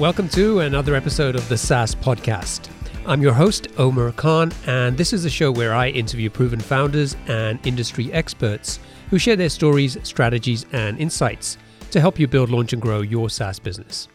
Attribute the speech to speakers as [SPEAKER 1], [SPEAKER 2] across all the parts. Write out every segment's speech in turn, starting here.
[SPEAKER 1] Welcome to another episode of the SaaS Podcast. I'm your host, Omer Khan, and this is a show where I interview proven founders and industry experts who share their stories, strategies, and insights to help you build, launch, and grow your SaaS business.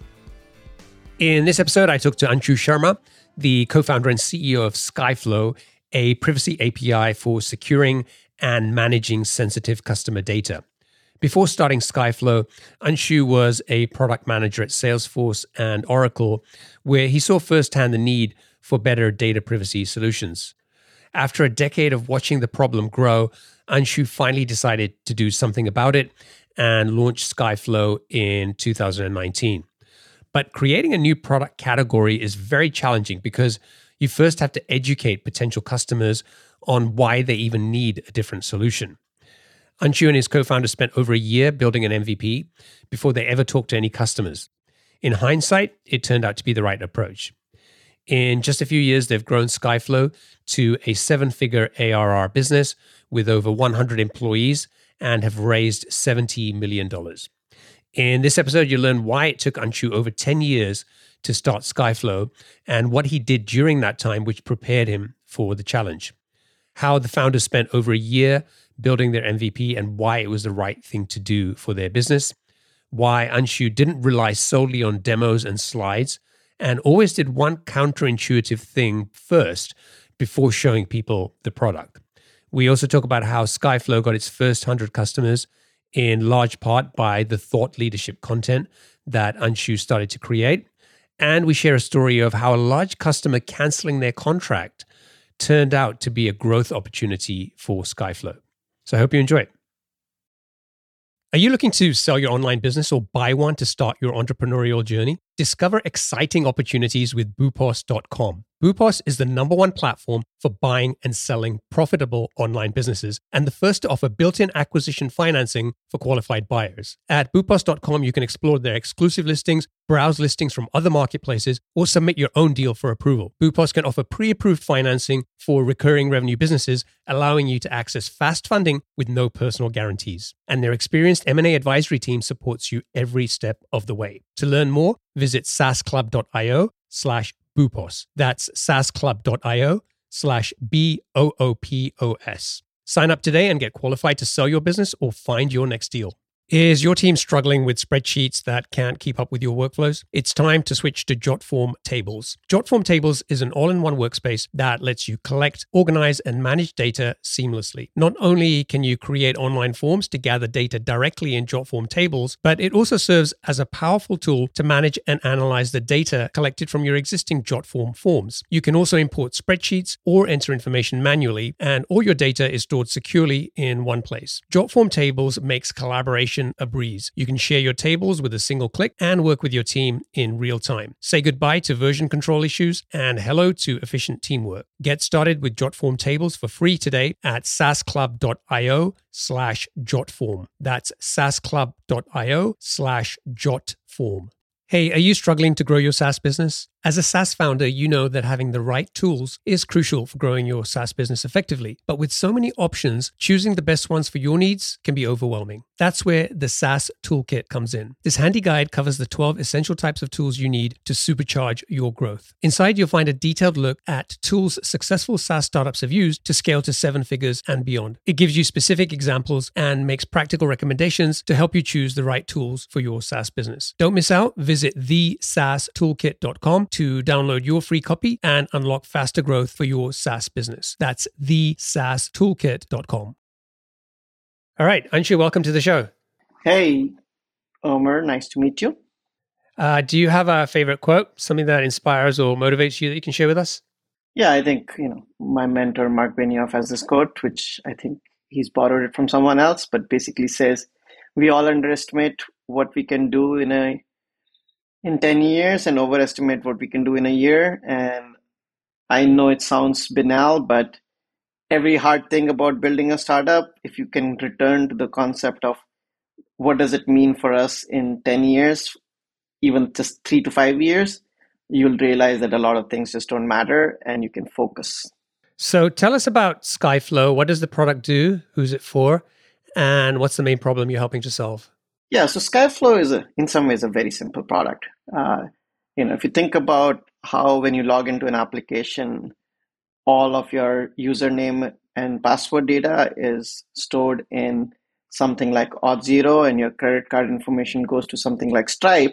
[SPEAKER 1] In this episode, I talked to Anshu Sharma, the co-founder and CEO of Skyflow, a privacy API for securing and managing sensitive customer data. Before starting Skyflow, Anshu was a product manager at Salesforce and Oracle, where he saw firsthand the need for better data privacy solutions. After a decade of watching the problem grow, Anshu finally decided to do something about it and launched Skyflow in 2019. But creating a new product category is very challenging because you first have to educate potential customers on why they even need a different solution. Anshu and his co-founder spent over a year building an MVP before they ever talked to any customers. In hindsight, it turned out to be the right approach. In just a few years, they've grown Skyflow to a 7-figure ARR business with over 100 employees and have raised $70 million. In this episode, you'll learn why it took Anshu over 10 years to start Skyflow and what he did during that time which prepared him for the challenge. How the founders spent over a year building their MVP and why it was the right thing to do for their business, why Anshu didn't rely solely on demos and slides and always did one counterintuitive thing first before showing people the product. We also talk about how Skyflow got its first 100 customers in large part by the thought leadership content that Anshu started to create. And we share a story of how a large customer canceling their contract turned out to be a growth opportunity for Skyflow. So I hope you enjoy it. Are you looking to sell your online business or buy one to start your entrepreneurial journey? Discover exciting opportunities with Boopos.com. Boopos is the #1 platform for buying and selling profitable online businesses and the first to offer built-in acquisition financing for qualified buyers. At Boopos.com, you can explore their exclusive listings, browse listings from other marketplaces, or submit your own deal for approval. Boopos can offer pre-approved financing for recurring revenue businesses, allowing you to access fast funding with no personal guarantees. And their experienced M&A advisory team supports you every step of the way. To learn more, visit saasclub.io/Boopos. That's saasclub.io/BOOPOS. Sign up today and get qualified to sell your business or find your next deal. Is your team struggling with spreadsheets that can't keep up with your workflows? It's time to switch to Jotform Tables. Jotform Tables is an all-in-one workspace that lets you collect, organize, and manage data seamlessly. Not only can you create online forms to gather data directly in Jotform Tables, but it also serves as a powerful tool to manage and analyze the data collected from your existing Jotform forms. You can also import spreadsheets or enter information manually, and all your data is stored securely in one place. Jotform Tables makes collaboration a breeze. You can share your tables with a single click and work with your team in real time. Say goodbye to version control issues and hello to efficient teamwork. Get started with Jotform Tables for free today at saasclub.io/Jotform. That's saasclub.io/Jotform. Hey, are you struggling to grow your SaaS business? As a SaaS founder, you know that having the right tools is crucial for growing your SaaS business effectively. But with so many options, choosing the best ones for your needs can be overwhelming. That's where the SaaS Toolkit comes in. This handy guide covers the 12 essential types of tools you need to supercharge your growth. Inside, you'll find a detailed look at tools successful SaaS startups have used to scale to 7 figures and beyond. It gives you specific examples and makes practical recommendations to help you choose the right tools for your SaaS business. Don't miss out. Visit thesaastoolkit.com to download your free copy and unlock faster growth for your SaaS business. That's thesaastoolkit.com. All right, Anshu, welcome to the show.
[SPEAKER 2] Hey, Omer, nice to meet you.
[SPEAKER 1] Do you have a favorite quote, something that inspires or motivates you that you can share with us?
[SPEAKER 2] Yeah, I think, my mentor, Mark Benioff, has this quote, which I think he's borrowed it from someone else, but basically says, we all underestimate what we can do in 10 years and overestimate what we can do in a year. And I know it sounds banal, but every hard thing about building a startup, if you can return to the concept of what does it mean for us in 10 years, even just 3 to 5 years, you'll realize that a lot of things just don't matter and you can focus.
[SPEAKER 1] So tell us about Skyflow. What does the product do? Who's it for? And what's the main problem you're helping to solve?
[SPEAKER 2] Yeah, so Skyflow is in some ways a very simple product. if you think about how when you log into an application, all of your username and password data is stored in something like Auth0 and your credit card information goes to something like Stripe,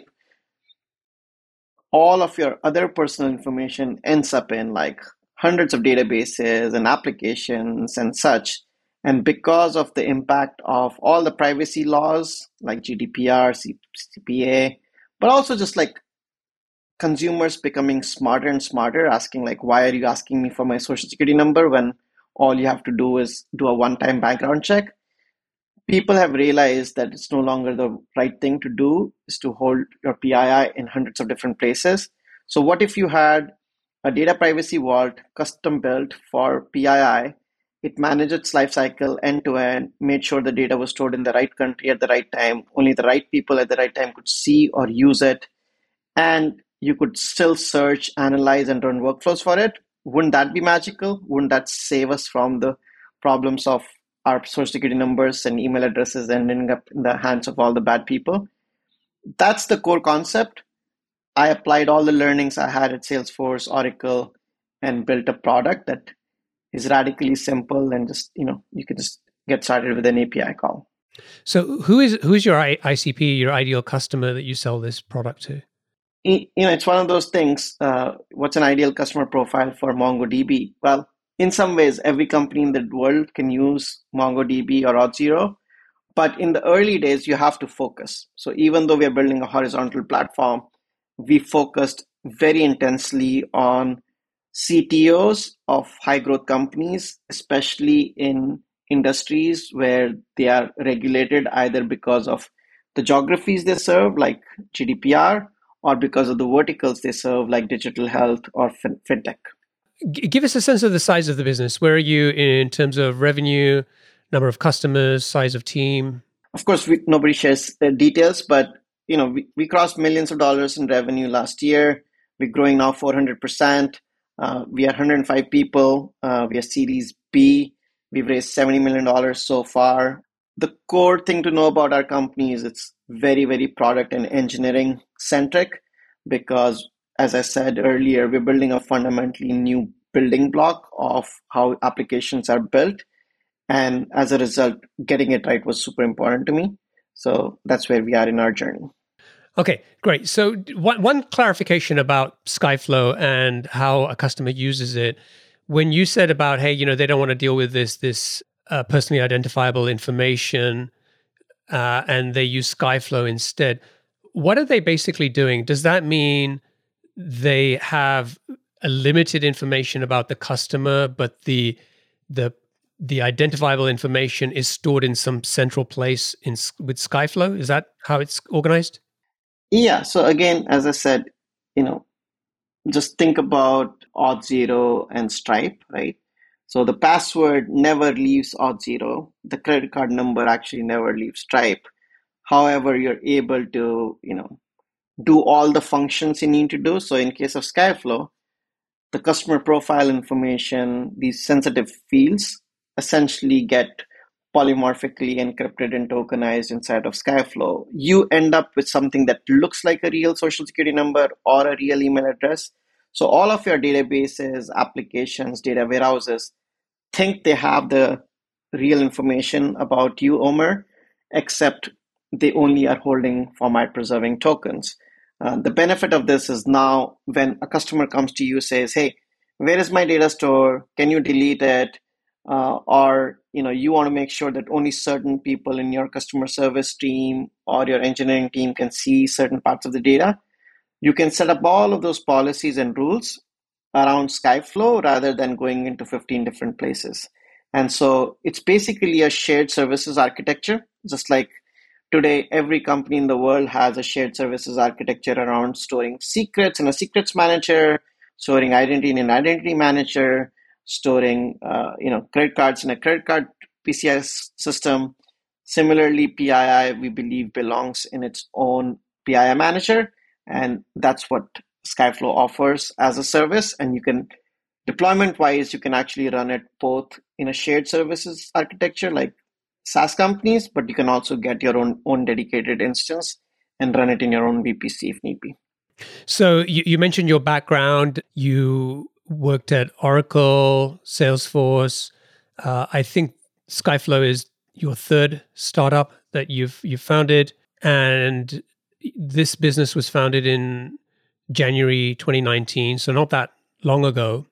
[SPEAKER 2] all of your other personal information ends up in like hundreds of databases and applications and such. And because of the impact of all the privacy laws like GDPR, CPA, but also just like consumers becoming smarter and smarter, asking like, why are you asking me for my social security number when all you have to do is do a one-time background check? People have realized that it's no longer the right thing to do is to hold your PII in hundreds of different places. So what if you had a data privacy vault custom built for PII? It managed its life cycle end to end, made sure the data was stored in the right country at the right time, only the right people at the right time could see or use it, and you could still search, analyze, and run workflows for it. Wouldn't that be magical? Wouldn't that save us from the problems of our social security numbers and email addresses ending up in the hands of all the bad people? That's the core concept. I applied all the learnings I had at Salesforce, Oracle, and built a product that is radically simple and just, you can just get started with an API call.
[SPEAKER 1] So who is your ICP, your ideal customer that you sell this product to?
[SPEAKER 2] It's one of those things. What's an ideal customer profile for MongoDB? Well, in some ways, every company in the world can use MongoDB or Auth0, but in the early days, you have to focus. So even though we are building a horizontal platform, we focused very intensely on CTOs of high growth companies, especially in industries where they are regulated either because of the geographies they serve, like GDPR, or because of the verticals they serve, like digital health or fintech.
[SPEAKER 1] Give us a sense of the size of the business. Where are you in terms of revenue, number of customers, size of team?
[SPEAKER 2] Of course, nobody shares the details, but we crossed millions of dollars in revenue last year. We're growing now 400%. We are 105 people. We are Series B. We've raised $70 million so far. The core thing to know about our company is it's very, very product and engineering centric because, as I said earlier, we're building a fundamentally new building block of how applications are built. And as a result, getting it right was super important to me. So that's where we are in our journey.
[SPEAKER 1] Okay, great. So one clarification about Skyflow and how a customer uses it. When you said about, hey, they don't want to deal with this personally identifiable information and they use Skyflow instead, what are they basically doing? Does that mean they have a limited information about the customer, but the identifiable information is stored in some central place with Skyflow? Is that how it's organized?
[SPEAKER 2] Yeah. So again, as I said, just think about Auth0 and Stripe, right? So the password never leaves Auth0. The credit card number actually never leaves Stripe. However, you're able to, do all the functions you need to do. So in case of Skyflow, the customer profile information, these sensitive fields essentially get polymorphically encrypted and tokenized inside of Skyflow. You end up with something that looks like a real social security number or a real email address. So all of your databases, applications, data warehouses think they have the real information about you, Omer, except they only are holding format preserving tokens. The benefit of this is now when a customer comes to you, says, hey, where is my data store? Can you delete it? Or you want to make sure that only certain people in your customer service team or your engineering team can see certain parts of the data. You can set up all of those policies and rules around Skyflow rather than going into 15 different places. And so it's basically a shared services architecture, just like today, every company in the world has a shared services architecture around storing secrets in a secrets manager, storing identity in an identity manager, storing credit cards in a credit card PCI system. Similarly, PII, we believe, belongs in its own PII manager, and that's what Skyflow offers as a service. And you can, deployment-wise, you can actually run it both in a shared services architecture like SaaS companies, but you can also get your own dedicated instance and run it in your own VPC if need be.
[SPEAKER 1] So you mentioned your background. You worked at Oracle, Salesforce. I think Skyflow is your third startup that you've founded, and this business was founded in January 2019, so not that long ago.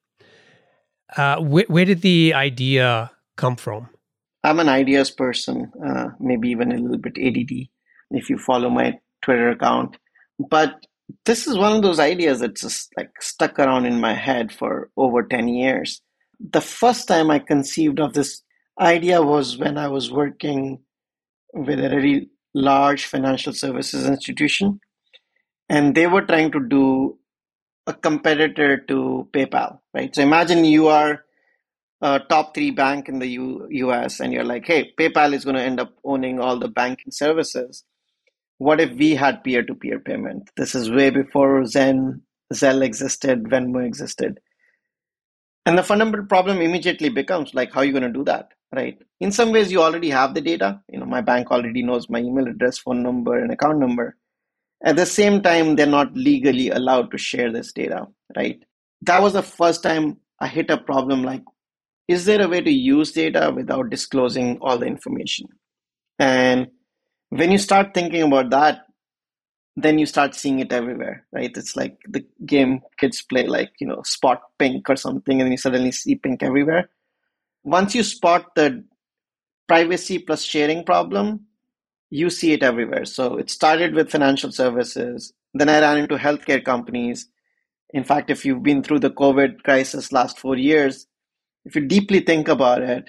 [SPEAKER 1] Where did the idea come from?
[SPEAKER 2] I'm an ideas person, maybe even a little bit ADD if you follow my Twitter account. But this is one of those ideas that's just like stuck around in my head for over 10 years. The first time I conceived of this idea was when I was working with a very large financial services institution, and they were trying to do a competitor to PayPal, right? So imagine you are a top three bank in the US and you're like, hey, PayPal is going to end up owning all the banking services. What if we had peer-to-peer payment? This is way before Zelle existed, Venmo existed. And the fundamental problem immediately becomes like, how are you going to do that, right? In some ways, you already have the data. My bank already knows my email address, phone number, and account number. At the same time, they're not legally allowed to share this data, right? That was the first time I hit a problem like, is there a way to use data without disclosing all the information? And when you start thinking about that, then you start seeing it everywhere, right? It's like the game kids play, like, spot pink or something, and you suddenly see pink everywhere. Once you spot the privacy plus sharing problem, you see it everywhere. So it started with financial services. Then I ran into healthcare companies. In fact, if you've been through the COVID crisis last 4 years, if you deeply think about it,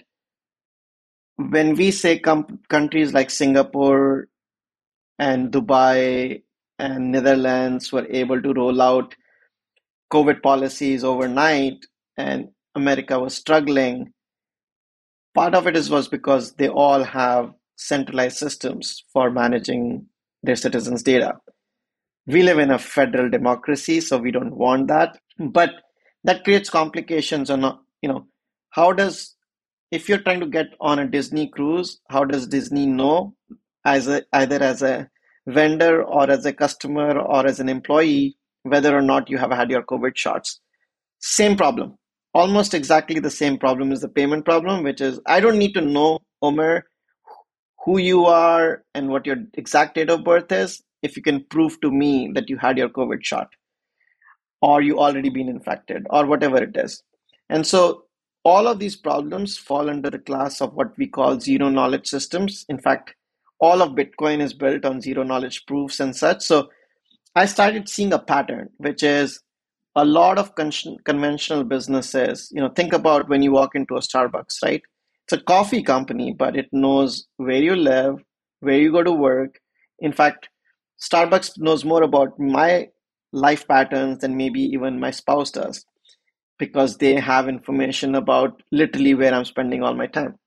[SPEAKER 2] when we say countries like Singapore and Dubai and Netherlands were able to roll out COVID policies overnight and America was struggling, part of it was because they all have centralized systems for managing their citizens' data. We live in a federal democracy, so we don't want that. But that creates complications on, how does, if you're trying to get on a Disney cruise, how does Disney know either as a vendor or as a customer or as an employee, whether or not you have had your COVID shots? Same problem. Almost exactly the same problem is the payment problem, which is I don't need to know, Omer, who you are and what your exact date of birth is if you can prove to me that you had your COVID shot or you already been infected or whatever it is. And so all of these problems fall under the class of what we call zero knowledge systems. In fact, all of Bitcoin is built on zero knowledge proofs and such. So I started seeing a pattern, which is a lot of conventional businesses. Think about when you walk into a Starbucks, right? It's a coffee company, but it knows where you live, where you go to work. In fact, Starbucks knows more about my life patterns than maybe even my spouse does because they have information about literally where I'm spending all my time.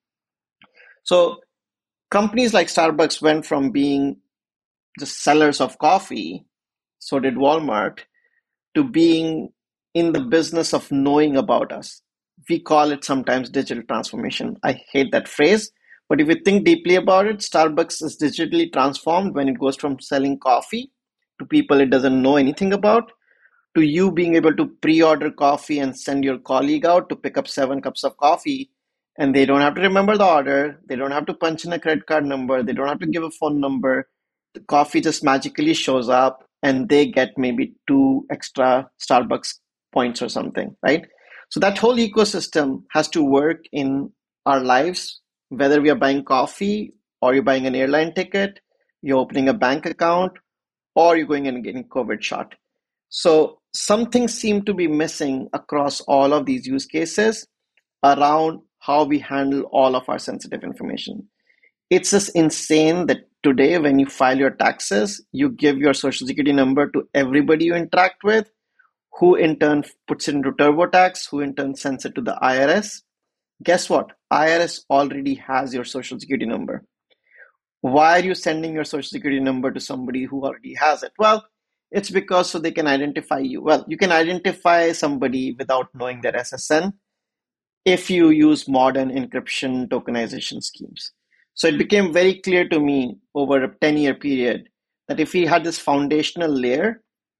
[SPEAKER 2] So companies like Starbucks went from being just sellers of coffee, so did Walmart, to being in the business of knowing about us. We call it sometimes digital transformation. I hate that phrase, but if you think deeply about it, Starbucks is digitally transformed when it goes from selling coffee to people it doesn't know anything about, to you being able to pre-order coffee and send your colleague out to pick up 7 cups of coffee, and they don't have to remember the order, they don't have to punch in a credit card number, they don't have to give a phone number. The coffee just magically shows up and they get maybe 2 extra Starbucks points or something, right? So that whole ecosystem has to work in our lives, whether we are buying coffee or you're buying an airline ticket, you're opening a bank account, or you're going and getting COVID shot. So some things seem to be missing across all of these use cases around how we handle all of our sensitive information. It's just insane that today, when you file your taxes, you give your social security number to everybody you interact with, who in turn puts it into TurboTax, who in turn sends it to the IRS. Guess what? IRS already has your social security number. Why are you sending your social security number to somebody who already has it? Well, it's because so they can identify you. Well, you can identify somebody without knowing their SSN if you use modern encryption tokenization schemes. So it became very clear to me over a 10-year period that if we had this foundational layer,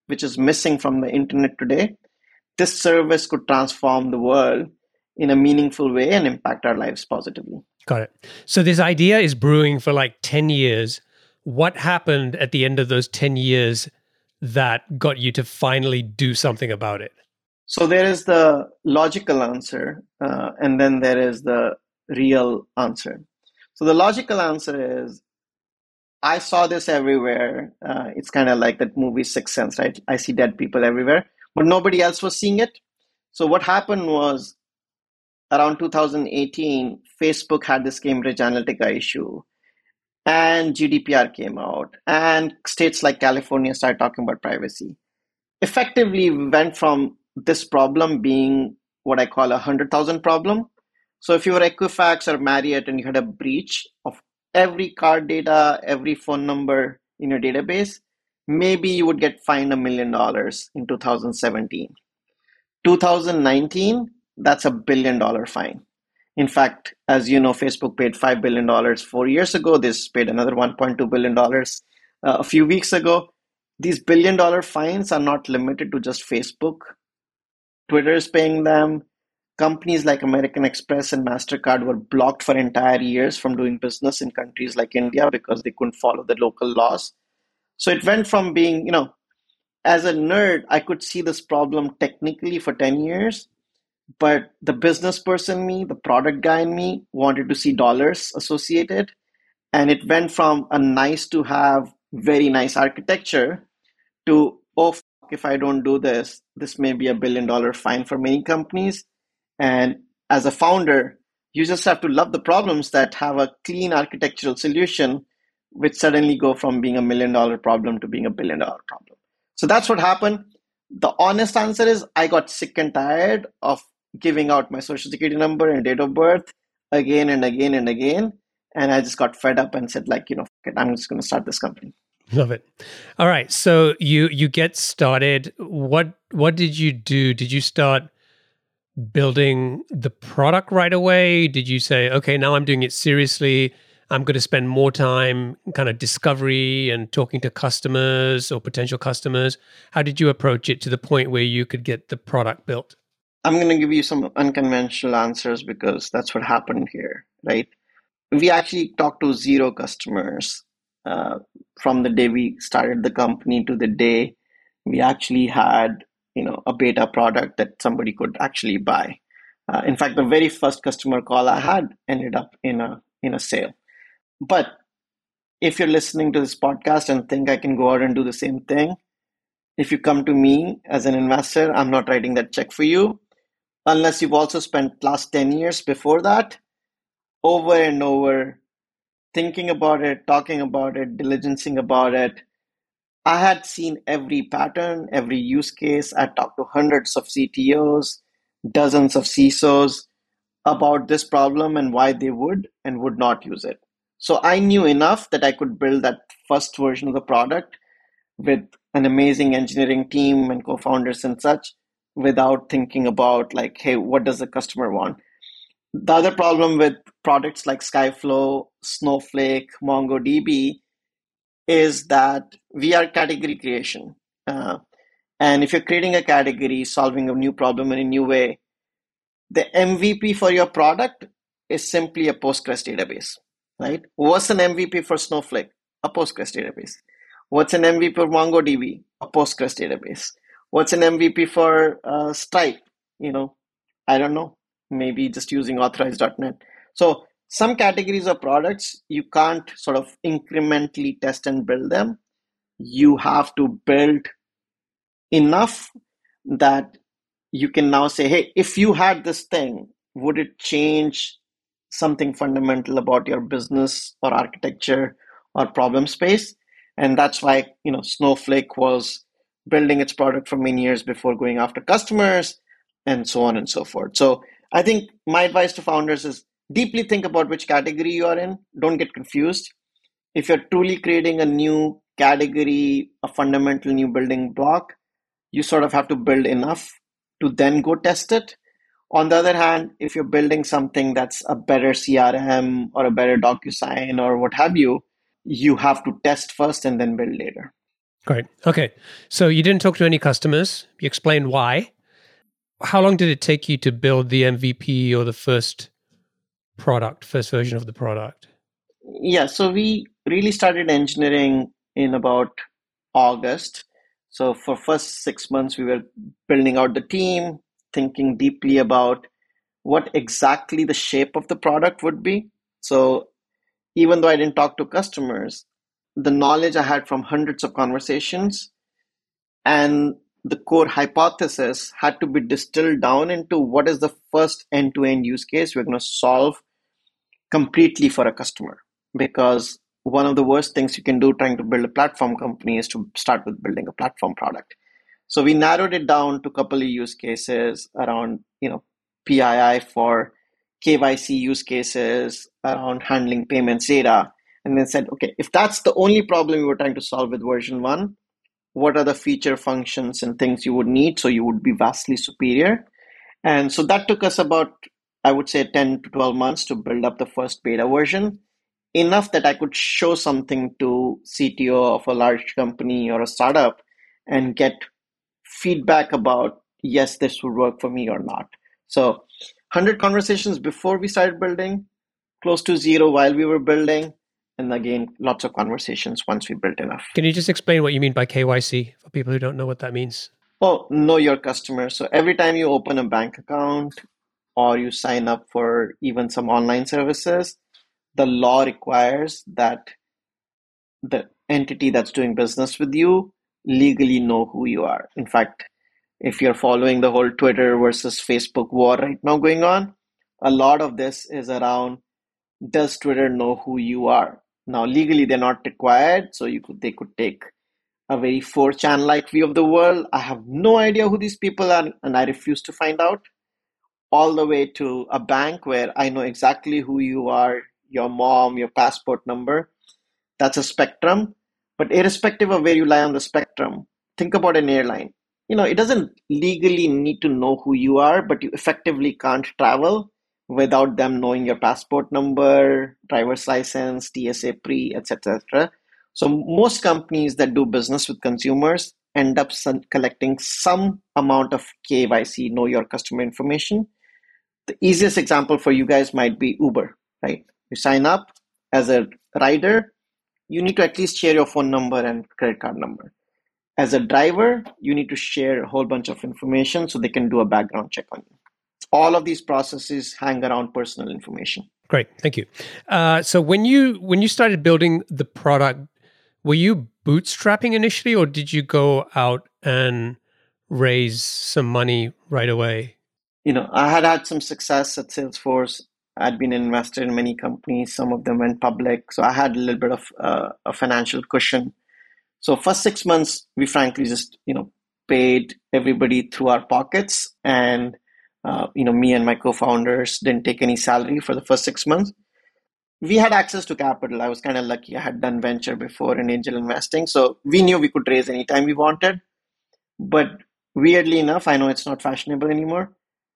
[SPEAKER 2] which is missing from the internet today, this service could transform the world in a meaningful way and impact our lives positively.
[SPEAKER 1] Got it. So this idea is brewing for like 10 years. What happened at the end of those 10 years that got you to finally do something about it?
[SPEAKER 2] So there is the logical answer, and then there is the real answer. So the logical answer is I saw this everywhere. It's kind of like that movie Sixth Sense, right? I see dead people everywhere, but nobody else was seeing it. So what happened was around 2018, Facebook had this Cambridge Analytica issue, and GDPR came out, and states like California started talking about privacy. Effectively, we went from this problem being what I call 100,000 problem. So if you were Equifax or Marriott and you had a breach of every card data, every phone number in your database, maybe you would get fined $1 million in 2017. 2019, that's $1 billion fine. In fact, as you know, Facebook paid $5 billion 4 years ago. This paid another $1.2 billion a few weeks ago. These $1 billion fines are not limited to just Facebook. Twitter is paying them. Companies like American Express and MasterCard were blocked for entire years from doing business in countries like India because they couldn't follow the local laws. So it went from being, as a nerd, I could see this problem technically for 10 years, but the business person, me, the product guy in me, wanted to see dollars associated. And it went from a nice to have, very nice architecture to, oh, if I don't do this, this may be $1 billion fine for many companies. And as a founder, you just have to love the problems that have a clean architectural solution, which suddenly go from being $1 million problem to being $1 billion problem. So that's what happened. The honest answer is I got sick and tired of giving out my social security number and date of birth again and again and again. And I just got fed up and said, I'm just going to start this company.
[SPEAKER 1] Love it. All right. So you get started. What did you do? Did you start building the product right away? Did you say, okay, now I'm doing it seriously. I'm going to spend more time kind of discovery and talking to customers or potential customers. How did you approach it to the point where you could get the product built?
[SPEAKER 2] I'm going to give you some unconventional answers because that's what happened here, right? We actually talked to 0 customers from the day we started the company to the day we actually had, a beta product that somebody could actually buy. In fact, the very first customer call I had ended up in a sale. But if you're listening to this podcast and think I can go out and do the same thing, if you come to me as an investor, I'm not writing that check for you unless you've also spent last 10 years before that over and over thinking about it, talking about it, diligencing about it. I had seen every pattern, every use case. I talked to hundreds of CTOs, dozens of CISOs about this problem and why they would and would not use it. So I knew enough that I could build that first version of the product with an amazing engineering team and co-founders and such without thinking about hey, what does the customer want? The other problem with products like Skyflow, Snowflake, MongoDB is that we are category creation. And if you're creating a category, solving a new problem in a new way, the MVP for your product is simply a Postgres database, right? What's an MVP for Snowflake? A Postgres database. What's an MVP for MongoDB? A Postgres database. What's an MVP for Stripe? I don't know. Maybe just using authorize.net. So some categories of products, you can't sort of incrementally test and build them. You have to build enough that you can now say, hey, if you had this thing, would it change something fundamental about your business or architecture or problem space? And that's why, Snowflake was building its product for many years before going after customers and so on and so forth. So I think my advice to founders is deeply think about which category you are in. Don't get confused. If you're truly creating a new category, a fundamental new building block, you sort of have to build enough to then go test it. On the other hand, if you're building something that's a better CRM or a better DocuSign or what have you, you have to test first and then build later.
[SPEAKER 1] Great. Okay. So you didn't talk to any customers. You explained why. How long did it take you to build the MVP or the first version of the product?
[SPEAKER 2] Yeah, so we really started engineering in about August. So for first 6 months, we were building out the team, thinking deeply about what exactly the shape of the product would be. So even though I didn't talk to customers, the knowledge I had from hundreds of conversations and the core hypothesis had to be distilled down into what is the first end-to-end use case we're going to solve completely for a customer. Because one of the worst things you can do trying to build a platform company is to start with building a platform product. So we narrowed it down to a couple of use cases around, PII for KYC use cases, around handling payments data, and then said, okay, if that's the only problem we were trying to solve with version one, what are the feature functions and things you would need so you would be vastly superior? And so that took us about, I would say, 10 to 12 months to build up the first beta version, enough that I could show something to CTO of a large company or a startup and get feedback about, yes, this would work for me or not. So 100 conversations before we started building, close to zero while we were building, and again, lots of conversations once we built enough.
[SPEAKER 1] Can you just explain what you mean by KYC for people who don't know what that means?
[SPEAKER 2] Oh, know your customer. So every time you open a bank account or you sign up for even some online services, the law requires that the entity that's doing business with you legally know who you are. In fact, if you're following the whole Twitter versus Facebook war right now going on, a lot of this is around, does Twitter know who you are? Now, legally, they're not required, so they could take a very 4chan like view of the world. I have no idea who these people are, and I refuse to find out. All the way to a bank where I know exactly who you are, your mom, your passport number. That's a spectrum. But irrespective of where you lie on the spectrum, think about an airline. It doesn't legally need to know who you are, but you effectively can't travel without them knowing your passport number, driver's license, TSA pre, etc., etc. So most companies that do business with consumers end up collecting some amount of KYC, know your customer information. The easiest example for you guys might be Uber, right? You sign up as a rider, you need to at least share your phone number and credit card number. As a driver, you need to share a whole bunch of information so they can do a background check on you. All of these processes hang around personal information.
[SPEAKER 1] Great, thank you. So when you started building the product, were you bootstrapping initially, or did you go out and raise some money right away?
[SPEAKER 2] I had some success at Salesforce. I'd been invested in many companies. Some of them went public. So I had a little bit of a financial cushion. So first 6 months, we frankly just, paid everybody through our pockets. And, me and my co-founders didn't take any salary for the first 6 months. We had access to capital. I was kind of lucky. I had done venture before in angel investing. So we knew we could raise anytime we wanted. But weirdly enough, I know it's not fashionable anymore.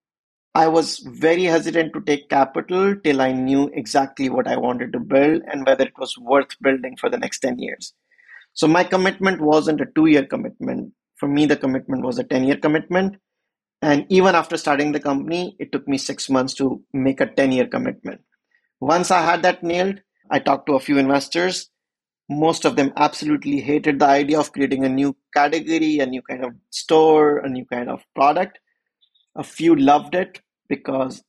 [SPEAKER 2] I was very hesitant to take capital till I knew exactly what I wanted to build and whether it was worth building for the next 10 years. So my commitment wasn't a 2-year commitment. For me, the commitment was a 10-year commitment. And even after starting the company, it took me 6 months to make a 10-year commitment. Once I had that nailed, I talked to a few investors. Most of them absolutely hated the idea of creating a new category, a new kind of store, a new kind of product. A few loved it because,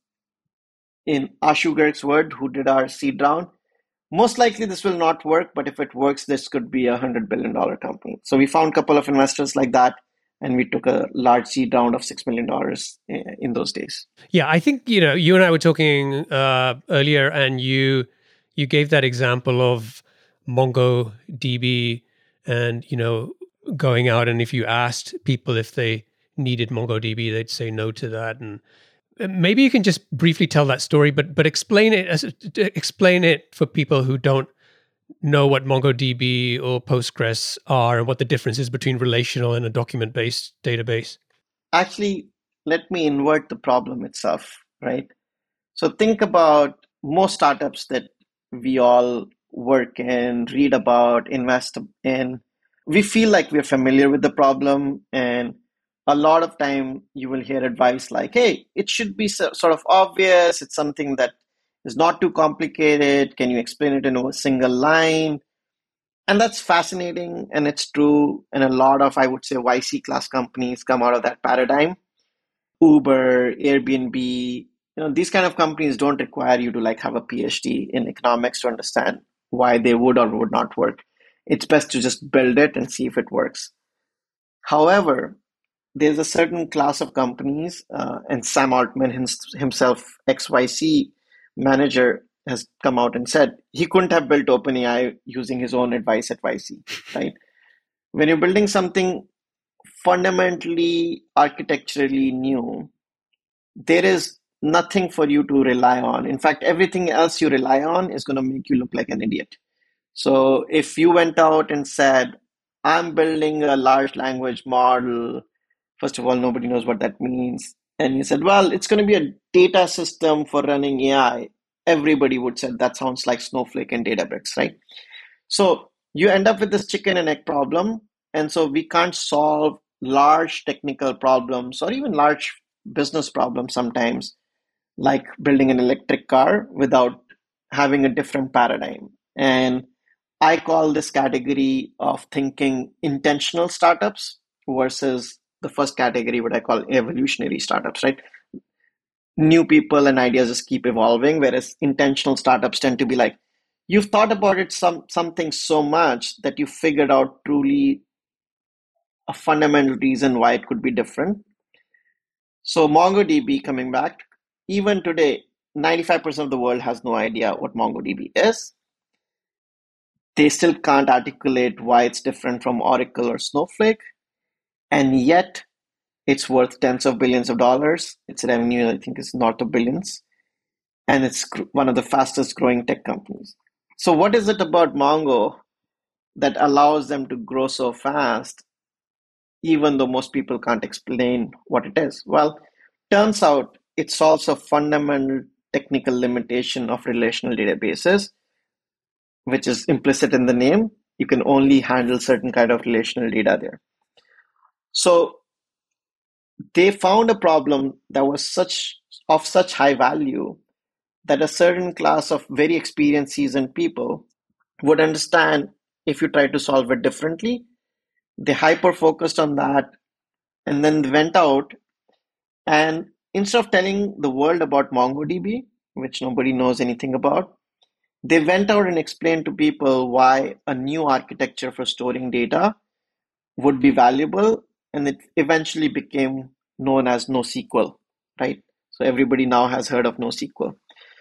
[SPEAKER 2] in Ashu Garg's word, who did our seed round, most likely this will not work, but if it works, this could be $100 billion company. So we found a couple of investors like that, and we took a large seed round of $6 million in those days.
[SPEAKER 1] Yeah, I think, you and I were talking earlier, and you gave that example of MongoDB and, going out, and if you asked people if they needed MongoDB, they'd say no to that. And maybe you can just briefly tell that story, but explain it for people who don't know what MongoDB or Postgres are and what the difference is between relational and a document-based database.
[SPEAKER 2] Actually, let me invert the problem itself, right? So think about most startups that we all work in, read about, invest in. we feel like we're familiar with the problem, and a lot of time you will hear advice like, hey, it should be sort of obvious, it's something that is not too complicated, can you explain it in a single line? And that's fascinating, and it's true, and a lot of, I would say, YC class companies come out of that paradigm. Uber, Airbnb, these kind of companies don't require you to like have a PhD in economics to understand why they would or would not work. It's best to just build it and see if it works. However, there's a certain class of companies, and Sam Altman himself, XYC manager, has come out and said he couldn't have built OpenAI using his own advice at YC, right? When you're building something fundamentally architecturally new, there is nothing for you to rely on. In fact, everything else you rely on is going to make you look like an idiot. So if you went out and said, I'm building a large language model, first of all, nobody knows what that means. And you said, well, it's going to be a data system for running AI. Everybody would say that sounds like Snowflake and Databricks, right? So you end up with this chicken and egg problem. And so we can't solve large technical problems or even large business problems sometimes, like building an electric car, without having a different paradigm. And I call this category of thinking intentional startups versus the first category, what I call evolutionary startups, right? New people and ideas just keep evolving, whereas intentional startups tend to be like, you've thought about it something so much that you figured out truly a fundamental reason why it could be different. So MongoDB, coming back, even today, 95% of the world has no idea what MongoDB is. They still can't articulate why it's different from Oracle or Snowflake, and yet it's worth tens of billions of dollars. Its revenue, I think, is north of billions, and it's one of the fastest growing tech companies. So what is it about Mongo that allows them to grow so fast, even though most people can't explain what it is? Well, turns out it solves a fundamental technical limitation of relational databases, which is implicit in the name. You can only handle certain kind of relational data there. So they found a problem that was of such high value that a certain class of very experienced, seasoned people would understand if you try to solve it differently. They hyper focused on that, and then they went out, and instead of telling the world about MongoDB, which nobody knows anything about, they went out and explained to people why a new architecture for storing data would be valuable, and it eventually became known as NoSQL, right? So everybody now has heard of NoSQL.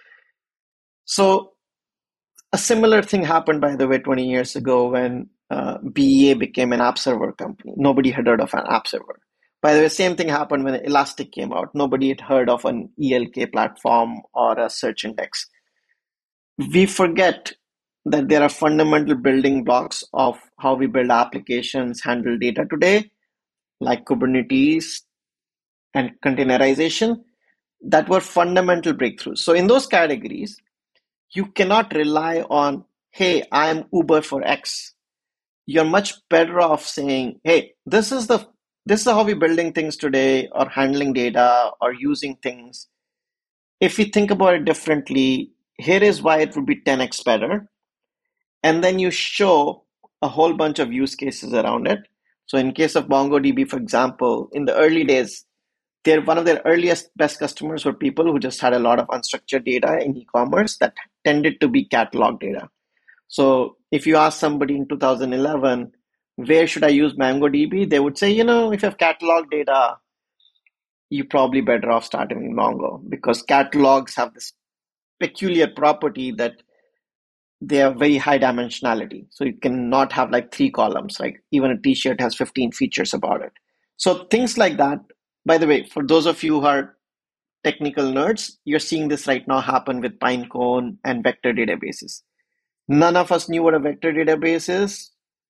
[SPEAKER 2] So a similar thing happened, by the way, 20 years ago when BEA became an app server company. Nobody had heard of an app server. By the way, same thing happened when Elastic came out. Nobody had heard of an ELK platform or a search index. We forget that there are fundamental building blocks of how we build applications, handle data today, like Kubernetes and containerization, that were fundamental breakthroughs. So in those categories, you cannot rely on, hey, I'm Uber for X. You're much better off saying, hey, this is how we're building things today, or handling data, or using things. If we think about it differently, here is why it would be 10x better. And then you show a whole bunch of use cases around it. So in case of MongoDB, for example, in the early days, one of their earliest best customers were people who just had a lot of unstructured data in e-commerce that tended to be catalog data. So if you ask somebody in 2011, where should I use MongoDB? They would say, if you have catalog data, you're probably better off starting with Mongo, because catalogs have this peculiar property that they have very high dimensionality. So you cannot have like 3 columns, like even a t-shirt has 15 features about it. So things like that. By the way, for those of you who are technical nerds, you're seeing this right now happen with Pinecone and vector databases. None of us knew what a vector database is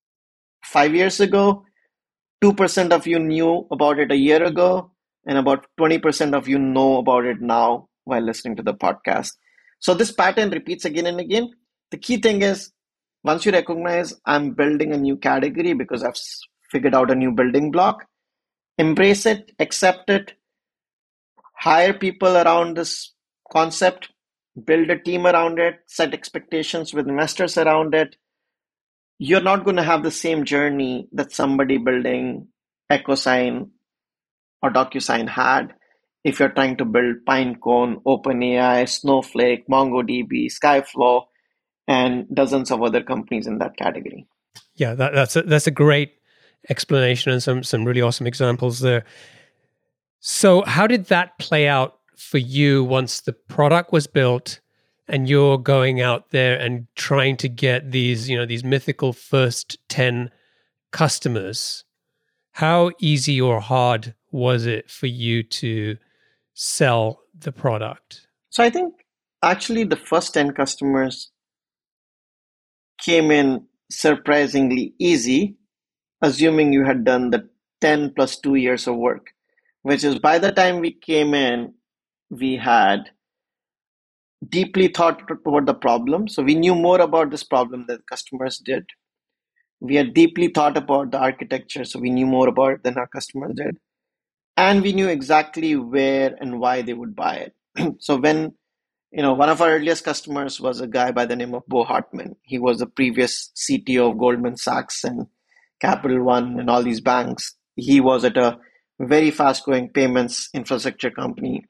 [SPEAKER 2] 5 years ago. 2% of you knew about it a year ago, and about 20% of you know about it now while listening to the podcast. So this pattern repeats again and again. The key thing is Once you recognize I'm building a new category because I've figured out a new building block, embrace it, accept it, hire people around this concept, build a team around it, set expectations with investors around it. You're not going to have the same journey that somebody building EchoSign or DocuSign had if you're trying to build Pinecone, OpenAI, Snowflake, MongoDB, Skyflow, and dozens of other companies in that category.
[SPEAKER 1] Yeah, that's a great explanation and some really awesome examples there. So how did that play out for you once the product was built and you're going out there and trying to get these mythical first 10 customers? How easy or hard was it for you to sell the product?
[SPEAKER 2] So I think actually the first 10 customers came in surprisingly easy, assuming you had done the 10 plus 2 years of work, which is by the time we came in, we had deeply thought about the problem. So we knew more about this problem than customers did. We had deeply thought about the architecture, so we knew more about it than our customers did. And we knew exactly where and why they would buy it. So when, one of our earliest customers was a guy by the name of Bo Hartman. He was the previous CTO of Goldman Sachs and Capital One and all these banks. He was at a very fast growing payments infrastructure company.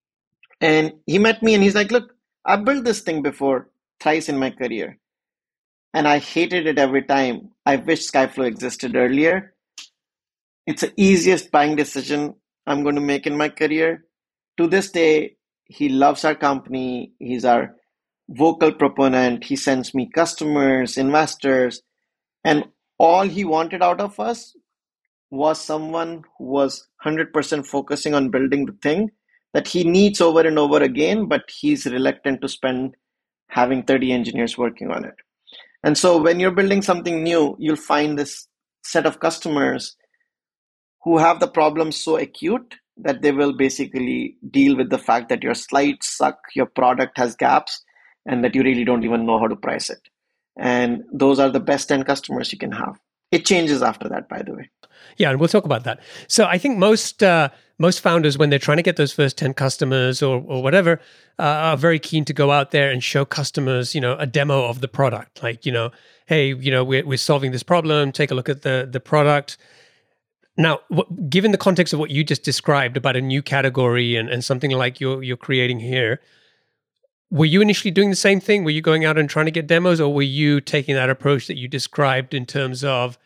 [SPEAKER 2] And he met me and he's like, look, I've built this thing before thrice in my career. And I hated it every time. I wish Skyflow existed earlier. It's the easiest buying decision I'm going to make in my career. To this day, he loves our company. He's our vocal proponent. He sends me customers, investors, and all he wanted out of us was someone who was 100% focusing on building the thing that he needs over and over again, but he's reluctant to spend having 30 engineers working on it. And so when you're building something new, you'll find this set of customers who have the problem so acute that they will basically deal with the fact that your slides suck, your product has gaps, and that you really don't even know how to price it. And those are the best 10 customers you can have. It changes after that, by the way.
[SPEAKER 1] Yeah, and we'll talk about that. So I think most founders, when they're trying to get those first 10 customers or whatever, are very keen to go out there and show customers, a demo of the product. Like, hey, we're solving this problem. Take a look at the product. Now, given the context of what you just described about a new category and something like you're creating here, were you initially doing the same thing? Were you going out and trying to get demos, or were you taking that approach that you described in terms of,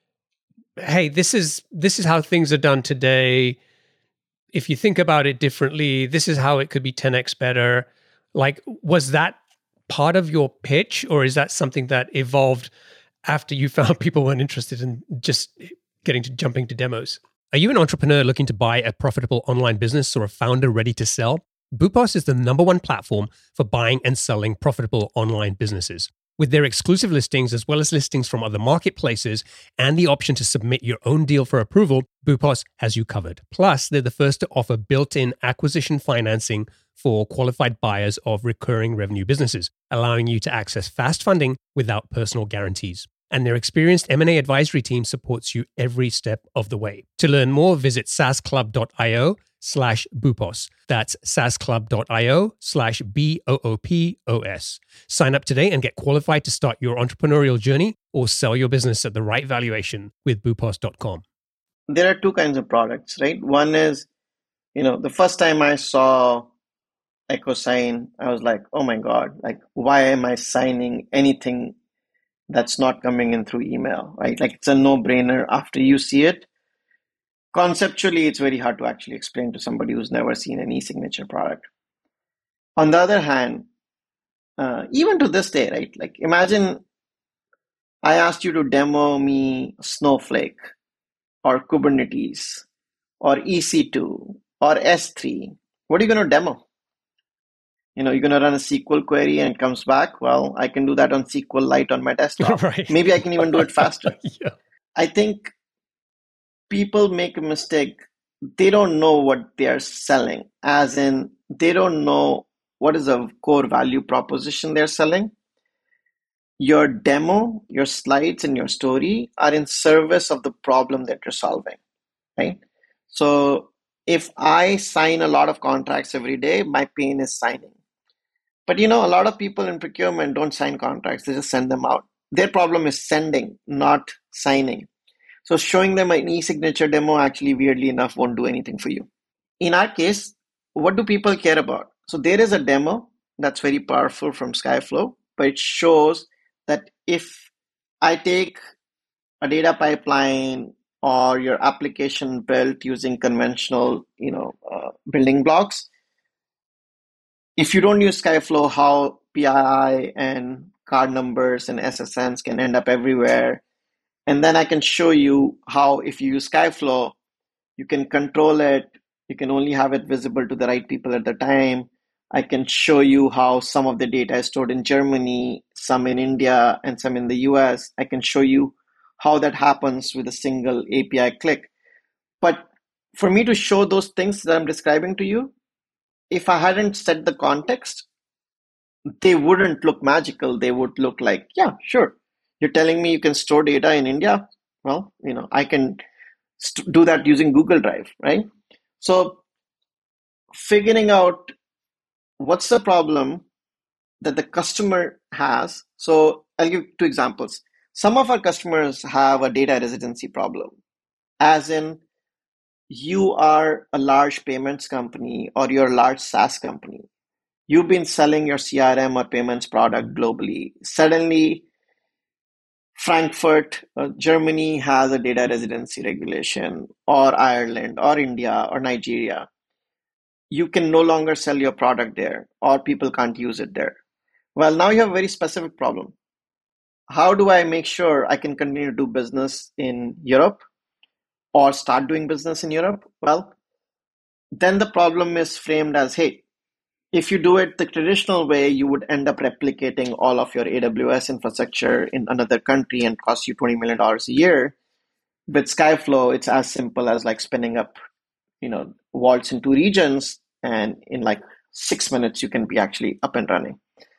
[SPEAKER 1] hey, this is how things are done today. If you think about it differently, this is how it could be 10x better. Like, was that part of your pitch, or is that something that evolved after you found people weren't interested in just jumping to demos? Are you an entrepreneur looking to buy a profitable online business or a founder ready to sell? Boopos is the #1 platform for buying and selling profitable online businesses. With their exclusive listings, as well as listings from other marketplaces, and the option to submit your own deal for approval, Boopos has you covered. Plus, they're the first to offer built-in acquisition financing for qualified buyers of recurring revenue businesses, allowing you to access fast funding without personal guarantees. And their experienced M&A advisory team supports you every step of the way. To learn more, visit saasclub.io/Boopos. That's saasclub.io/BOOPOS. Sign up today and get qualified to start your entrepreneurial journey or sell your business at the right valuation with Boopos.com.
[SPEAKER 2] There are two kinds of products, right? One is, the first time I saw EchoSign, I was like, oh my God, like, why am I signing anything that's not coming in through email, right? Like, it's a no-brainer after you see it. Conceptually, it's very hard to actually explain to somebody who's never seen an e-signature product. On the other hand, even to this day, right? Like, imagine I asked you to demo me Snowflake or Kubernetes or EC2 or S3. What are you going to demo? You're going to run a SQL query and it comes back. Well, I can do that on SQLite on my desktop.
[SPEAKER 1] Right.
[SPEAKER 2] Maybe I can even do it faster.
[SPEAKER 1] Yeah.
[SPEAKER 2] I think people make a mistake. They don't know what they are selling, as in they don't know what is a core value proposition they're selling. your demo, your slides, and your story are in service of the problem that you're solving, right? So if I sign a lot of contracts every day, my pain is signing. But a lot of people in procurement don't sign contracts, they just send them out. Their problem is sending, not signing. So showing them an e-signature demo actually, weirdly enough, won't do anything for you. In our case, what do people care about? So there is a demo that's very powerful from Skyflow, but it shows that if I take a data pipeline or your application built using conventional, building blocks, if you don't use Skyflow, how PII and card numbers and SSNs can end up everywhere. And then I can show you how, if you use Skyflow, you can control it. You can only have it visible to the right people at the time. I can show you how some of the data is stored in Germany, some in India, and some in the US. I can show you how that happens with a single API click. But for me to show those things that I'm describing to you, if I hadn't set the context, they wouldn't look magical. They would look like, yeah, sure. You're telling me you can store data in India? Well, I can do that using Google Drive, right? So figuring out what's the problem that the customer has. So I'll give two examples. Some of our customers have a data residency problem, as in you are a large payments company or you're a large SaaS company. You've been selling your CRM or payments product globally. Suddenly, Frankfurt, Germany has a data residency regulation, or Ireland, or India, or Nigeria. You can no longer sell your product there, or people can't use it there. Well, now you have a very specific problem. How do I make sure I can continue to do business in Europe or start doing business in Europe? Well, then the problem is framed as, hey, if you do it the traditional way, you would end up replicating all of your AWS infrastructure in another country and cost you $20 million a year. With Skyflow, it's as simple as like spinning up, vaults in two regions, and in like 6 minutes, you can be actually up and running.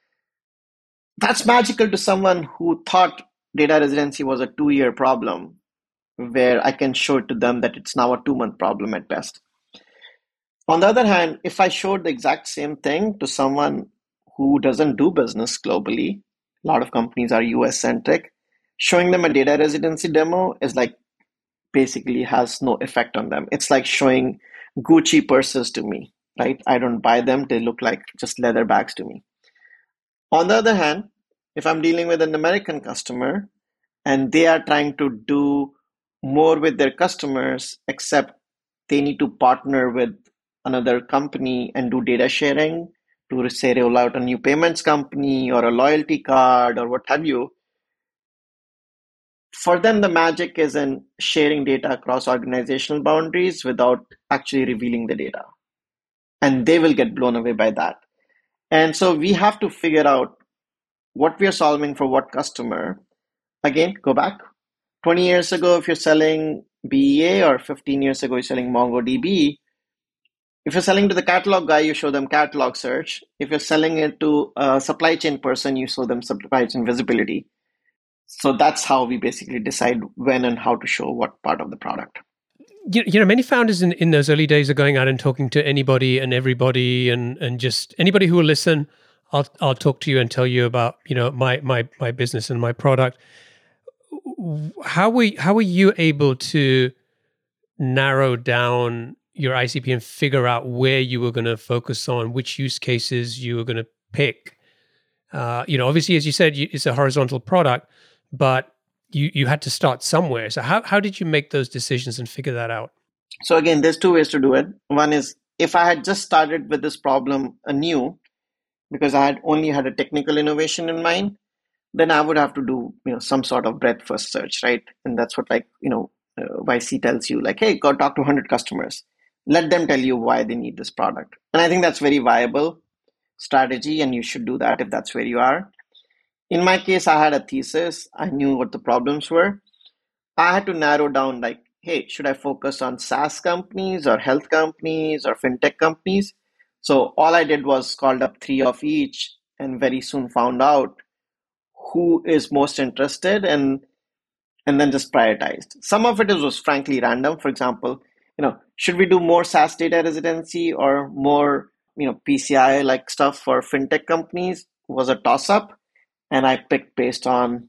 [SPEAKER 2] That's magical to someone who thought data residency was a 2-year problem, where I can show it to them that it's now a 2-month problem at best. On the other hand, if I showed the exact same thing to someone who doesn't do business globally, a lot of companies are US centric, showing them a data residency demo is like basically has no effect on them. It's like showing Gucci purses to me, right? I don't buy them. They look like just leather bags to me. On the other hand, if I'm dealing with an American customer and they are trying to do more with their customers, except they need to partner with another company and do data sharing to, say, roll out a new payments company or a loyalty card or what have you. For them, the magic is in sharing data across organizational boundaries without actually revealing the data. And they will get blown away by that. And so we have to figure out what we are solving for what customer. Again, go back. 20 years ago, if you're selling BEA, or 15 years ago, you're selling MongoDB, if you're selling to the catalog guy, you show them catalog search. If you're selling it to a supply chain person, you show them supply chain visibility. So that's how we basically decide when and how to show what part of the product.
[SPEAKER 1] Many founders in those early days are going out and talking to anybody and everybody and just anybody who will listen. I'll talk to you and tell you about my business and my product. How were you able to narrow down your ICP and figure out where you were going to focus on, which use cases you were going to pick? Obviously, as you said, it's a horizontal product, but you had to start somewhere. So how did you make those decisions and figure that out?
[SPEAKER 2] So again, there's two ways to do it. One is, if I had just started with this problem anew, because I had only had a technical innovation in mind, then I would have to do some sort of breadth first search, right? And that's what YC tells you, like, hey, go talk to 100 customers. Let them tell you why they need this product. And I think that's very viable strategy, and you should do that if that's where you are. In my case, I had a thesis. I knew what the problems were. I had to narrow down, like, hey, should I focus on SaaS companies or health companies or fintech companies? So all I did was called up 3 of each and very soon found out who is most interested and then just prioritized. Some of it was frankly random. For example, should we do more SaaS data residency or more, PCI like stuff for fintech companies was a toss up. And I picked based on,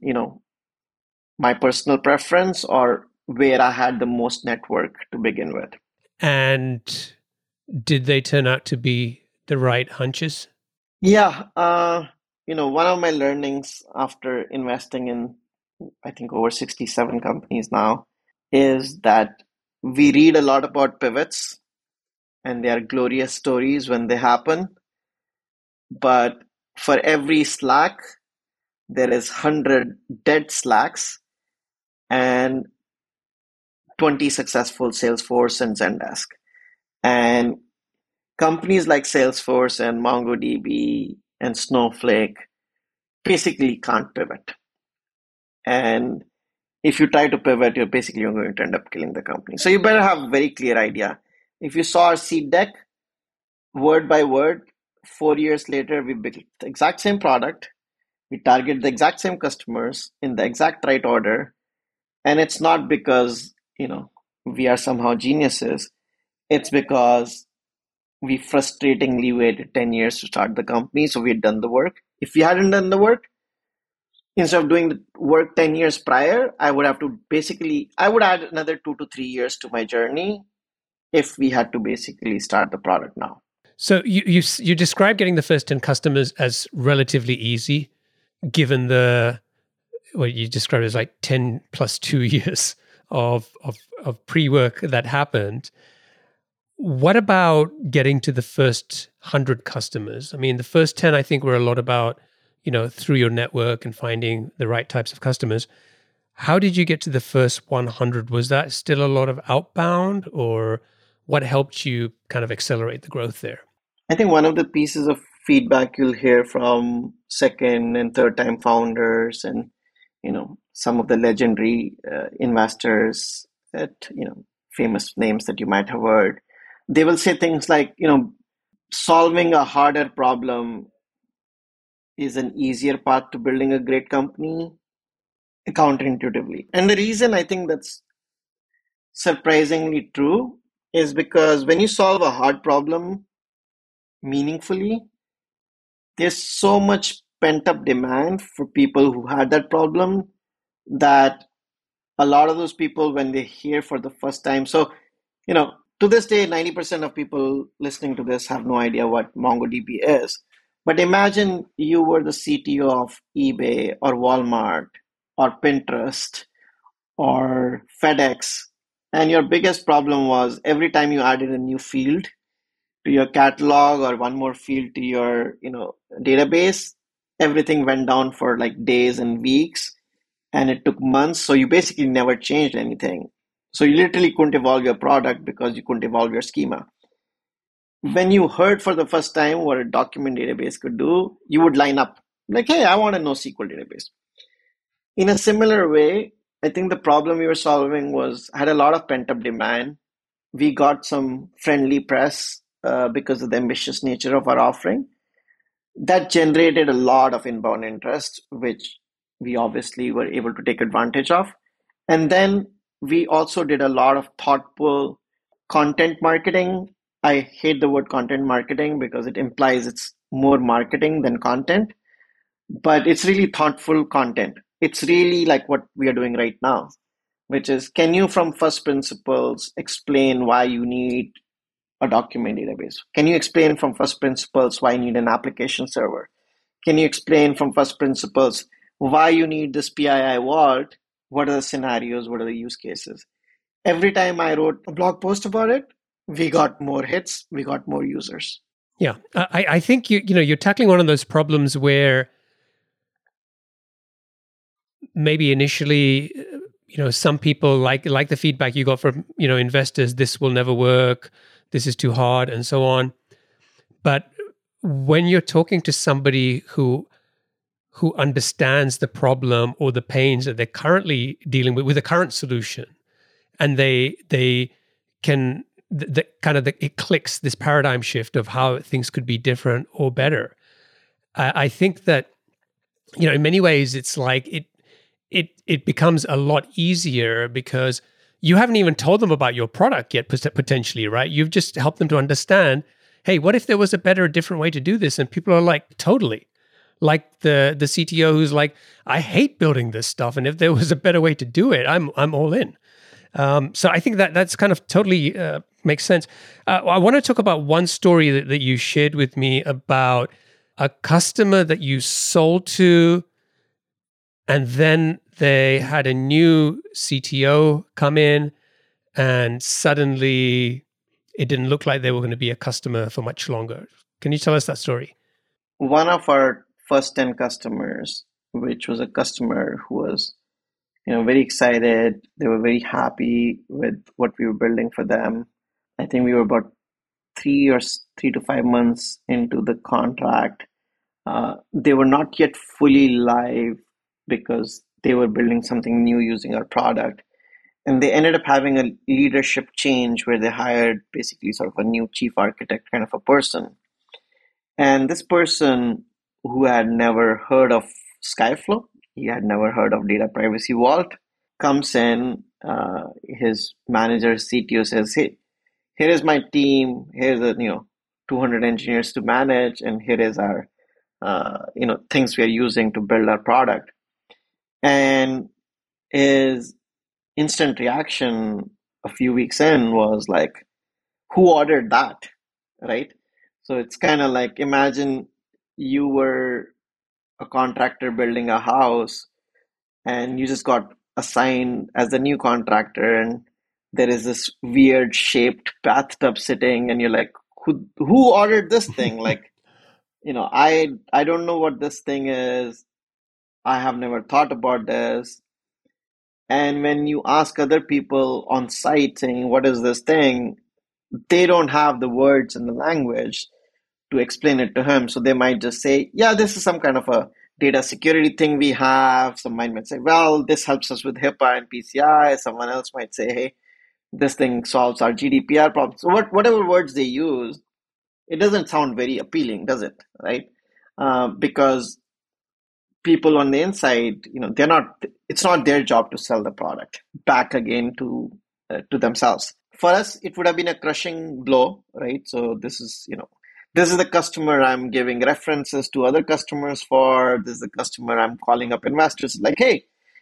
[SPEAKER 2] my personal preference or where I had the most network to begin with.
[SPEAKER 1] And did they turn out to be the right hunches?
[SPEAKER 2] Yeah. One of my learnings after investing in, I think, over 67 companies now is that we read a lot about pivots and they are glorious stories when they happen. But for every Slack, there is 100 dead Slacks and 20 successful Salesforce and Zendesk. And companies like Salesforce and MongoDB and Snowflake basically can't pivot. And if you try to pivot, you're going to end up killing the company. So you better have a very clear idea. If you saw our seed deck, word by word, 4 years later, we built the exact same product. We target the exact same customers in the exact right order. And it's not because, we are somehow geniuses. It's because we frustratingly waited 10 years to start the company. So we had done the work. If we hadn't done the work, instead of doing the work 10 years prior, I would add another 2 to 3 years to my journey if we had to basically start the product now.
[SPEAKER 1] So you describe getting the first 10 customers as relatively easy, given what you described as like 10 plus 2 years of pre-work that happened. What about getting to the first 100 customers? I mean, the first 10, I think, were a lot about, through your network and finding the right types of customers. How did you get to the first 100? Was that still a lot of outbound, or what helped you kind of accelerate the growth there?
[SPEAKER 2] I think one of the pieces of feedback you'll hear from second and third time founders and, some of the legendary investors at, famous names that you might have heard, they will say things like, solving a harder problem is an easier path to building a great company counterintuitively. And the reason I think that's surprisingly true is because when you solve a hard problem meaningfully, there's so much pent up demand for people who had that problem that a lot of those people, when they hear for the first time, so, to this day, 90% of people listening to this have no idea what MongoDB is. But imagine you were the CTO of eBay or Walmart or Pinterest or FedEx, and your biggest problem was every time you added a new field to your catalog or one more field to your database, everything went down for like days and weeks, and it took months. So you basically never changed anything. So you literally couldn't evolve your product because you couldn't evolve your schema. When you heard for the first time what a document database could do, you would line up like, hey, I want a NoSQL database. In a similar way, I think the problem we were solving had a lot of pent-up demand. We got some friendly press because of the ambitious nature of our offering. That generated a lot of inbound interest, which we obviously were able to take advantage of. And then we also did a lot of thoughtful content marketing. I hate the word content marketing because it implies it's more marketing than content, but it's really thoughtful content. It's really like what we are doing right now, which is, can you from first principles explain why you need a document database? Can you explain from first principles why you need an application server? Can you explain from first principles why you need this PII vault? What are the scenarios? What are the use cases? Every time I wrote a blog post about it, we got more hits, we got more users.
[SPEAKER 1] Yeah, I think you're tackling one of those problems where maybe initially, some people like the feedback you got from investors. This will never work. This is too hard, and so on. But when you're talking to somebody who understands the problem or the pains that they're currently dealing with a current solution, and they can it clicks this paradigm shift of how things could be different or better. I think that in many ways, it's like it becomes a lot easier because you haven't even told them about your product yet, potentially, right? You've just helped them to understand, hey, what if there was a better, different way to do this? And people are like, totally. Like the CTO who's like, I hate building this stuff, and if there was a better way to do it, I'm all in. So I think that's kind of totally makes sense. I want to talk about one story that you shared with me about a customer that you sold to, and then they had a new CTO come in, and suddenly it didn't look like they were going to be a customer for much longer. Can you tell us that story?
[SPEAKER 2] One of our first 10 customers, which was a customer who was very excited. They were very happy with what we were building for them. I think we were about 3 to 5 months into the contract. They were not yet fully live because they were building something new using our product. And they ended up having a leadership change where they hired basically sort of a new chief architect kind of a person. And this person who had never heard of Skyflow, he had never heard of Data Privacy Vault, comes in, his manager, CTO says, hey, here is my team, here's 200 engineers to manage, and here is our things we are using to build our product. And his instant reaction a few weeks in was like, who ordered that, right? So it's kind of like, imagine you were a contractor building a house and you just got assigned as the new contractor, and there is this weird shaped bathtub sitting, and you're like, who ordered this thing? Like, I don't know what this thing is. I have never thought about this. And when you ask other people on site saying, what is this thing? They don't have the words and the language to explain it to him. So they might just say, yeah, this is some kind of a data security thing we have. Someone might say, well, this helps us with HIPAA and PCI. Someone else might say, hey, this thing solves our GDPR problems. So whatever words they use, it doesn't sound very appealing, does it? Right? Because people on the inside, it's not their job to sell the product back again to themselves. For us, it would have been a crushing blow, right? So this is the customer I'm giving references to other customers for. This is the customer I'm calling up investors like, hey,